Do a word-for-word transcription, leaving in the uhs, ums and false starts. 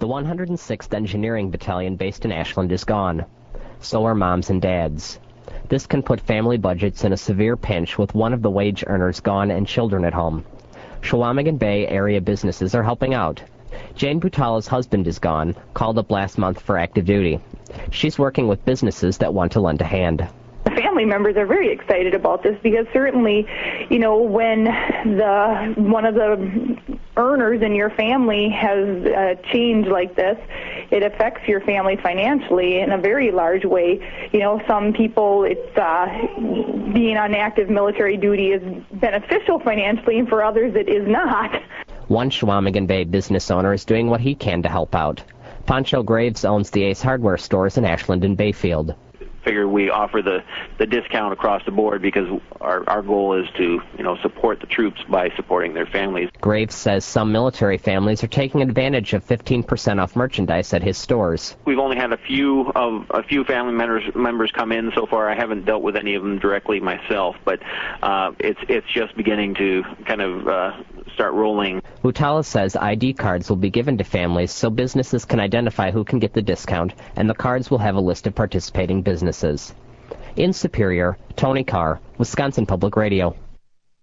The one hundred sixth Engineering Battalion based in Ashland is gone. So are moms and dads. This can put family budgets in a severe pinch with one of the wage earners gone and children at home. Chequamegon Bay area businesses are helping out. Jane Butala's husband is gone, called up last month for active duty. She's working with businesses that want to lend a hand. The family members are very excited about this because certainly, you know, when the one of the earners in your family has a change like this, it affects your family financially in a very large way. You know, some people, it's uh, being on active military duty is beneficial financially, and for others it is not. One Chequamegon Bay business owner is doing what he can to help out. Pancho Graves owns the Ace Hardware stores in Ashland and Bayfield. Figure we offer the, the discount across the board because our, our goal is to, you know, support the troops by supporting their families. Graves says some military families are taking advantage of fifteen percent off merchandise at his stores. We've only had a few of a few family members members come in so far. I haven't dealt with any of them directly myself, but uh, it's it's just beginning to kind of uh, start rolling. Butala says I D cards will be given to families so businesses can identify who can get the discount, and the cards will have a list of participating businesses. In Superior, Tony Carr, Wisconsin Public Radio.